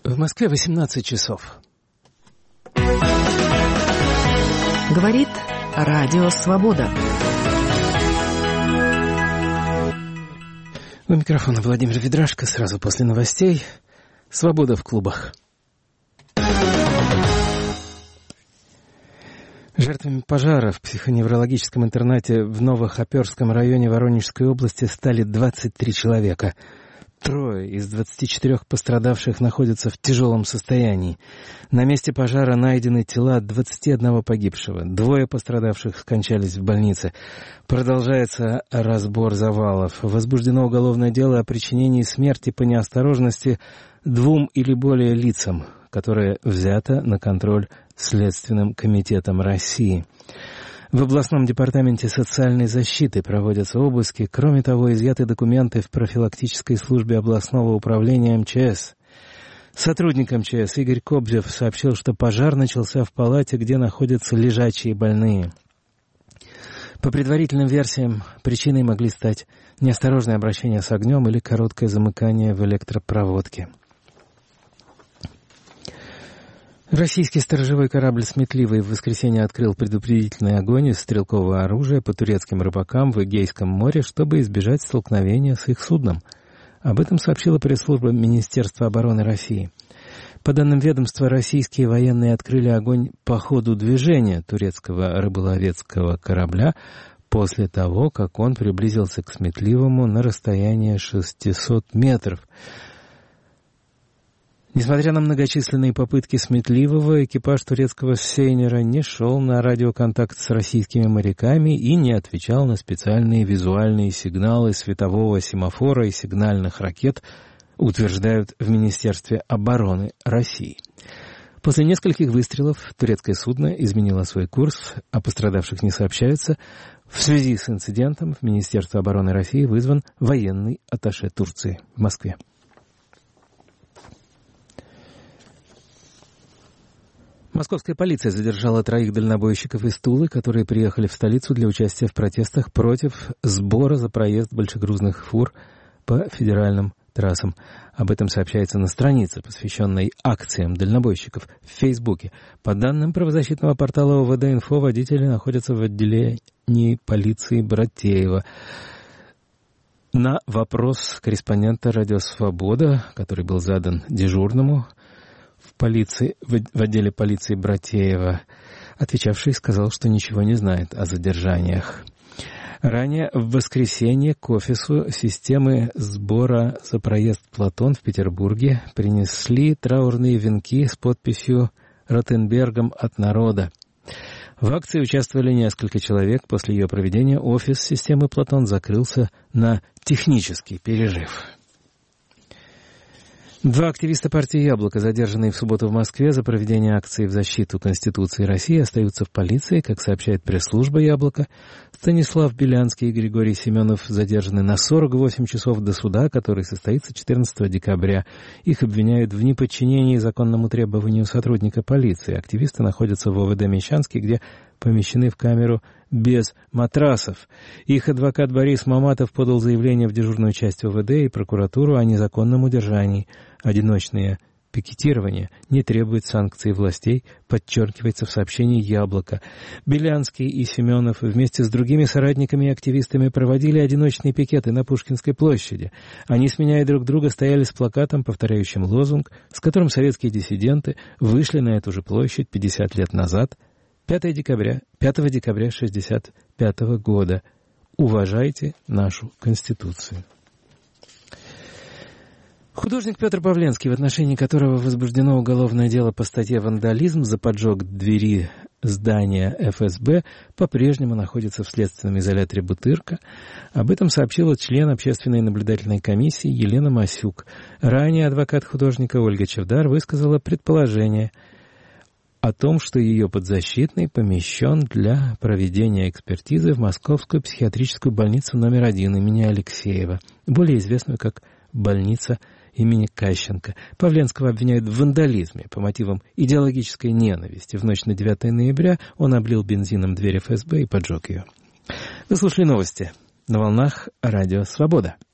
В Москве 18 часов. Говорит Радио Свобода. У микрофона Владимир Ведрашко. Сразу после новостей. Свобода в клубах. Жертвами пожара в психоневрологическом интернате в Новохоперском районе Воронежской области стали 23 человека. 3 из 24 пострадавших находятся в тяжелом состоянии. На месте пожара найдены тела 21 погибшего. 2 пострадавших скончались в больнице. Продолжается разбор завалов. Возбуждено уголовное дело о причинении смерти по неосторожности 2 или более лицам, которое взято на контроль Следственным комитетом России. В областном департаменте социальной защиты проводятся обыски. Кроме того, изъяты документы в профилактической службе областного управления МЧС. Сотрудник МЧС Игорь Кобзев сообщил, что пожар начался в палате, где находятся лежачие больные. По предварительным версиям, причиной могли стать неосторожное обращение с огнем или короткое замыкание в электропроводке. Российский сторожевой корабль «Сметливый» в воскресенье открыл предупредительный огонь из стрелкового оружия по турецким рыбакам в Эгейском море, чтобы избежать столкновения с их судном. Об этом сообщила пресс-служба Министерства обороны России. По данным ведомства, российские военные открыли огонь по ходу движения турецкого рыболовецкого корабля после того, как он приблизился к «Сметливому» на расстояние 600 метров. Несмотря на многочисленные попытки Сметливого, экипаж турецкого сейнера не шел на радиоконтакт с российскими моряками и не отвечал на специальные визуальные сигналы светового семафора и сигнальных ракет, утверждают в Министерстве обороны России. После нескольких выстрелов турецкое судно изменило свой курс, о пострадавших не сообщается. В связи с инцидентом в Министерство обороны России вызван военный атташе Турции в Москве. Московская полиция задержала 3 дальнобойщиков из Тулы, которые приехали в столицу для участия в протестах против сбора за проезд большегрузных фур по федеральным трассам. Об этом сообщается на странице, посвященной акциям дальнобойщиков в Фейсбуке. По данным правозащитного портала ОВД-Инфо, водители находятся в отделении полиции Братеева. На вопрос корреспондента «Радио Свобода», который был задан дежурному в отделе полиции Братеева, отвечавший сказал, что ничего не знает о задержаниях. Ранее в воскресенье к офису системы сбора за проезд «Платон» в Петербурге принесли траурные венки с подписью «Ротенбергом от народа». В акции участвовали несколько человек. После ее проведения офис системы «Платон» закрылся на технический перерыв. 2 активиста партии «Яблоко», задержанные в субботу в Москве за проведение акции в защиту Конституции России, остаются в полиции. Как сообщает пресс-служба «Яблоко», Станислав Белянский и Григорий Семенов задержаны на 48 часов до суда, который состоится 14 декабря. Их обвиняют в неподчинении законному требованию сотрудника полиции. Активисты находятся в ОВД Мещанский, где помещены в камеру без матрасов. Их адвокат Борис Маматов подал заявление в дежурную часть ОВД и прокуратуру о незаконном удержании. Одиночное пикетирование не требует санкций властей, подчеркивается в сообщении «Яблоко». Белянский и Семенов вместе с другими соратниками и активистами проводили одиночные пикеты на Пушкинской площади. Они, сменяя друг друга, стояли с плакатом, повторяющим лозунг, с которым советские диссиденты вышли на эту же площадь 50 лет назад, 5 декабря 1965 года. Уважайте нашу Конституцию. Художник Петр Павленский, в отношении которого возбуждено уголовное дело по статье «Вандализм» за поджог двери здания ФСБ, по-прежнему находится в следственном изоляторе Бутырка. Об этом сообщила член общественной наблюдательной комиссии Елена Масюк. Ранее адвокат художника Ольга Чевдар высказала предположение о том, что ее подзащитный помещен для проведения экспертизы в Московскую психиатрическую больницу номер 1 имени Алексеева, более известную как больница имени Кащенко. Павленского обвиняют в вандализме по мотивам идеологической ненависти. В ночь на 9 ноября он облил бензином дверь ФСБ и поджег ее. Вы слушали новости на волнах Радио Свобода.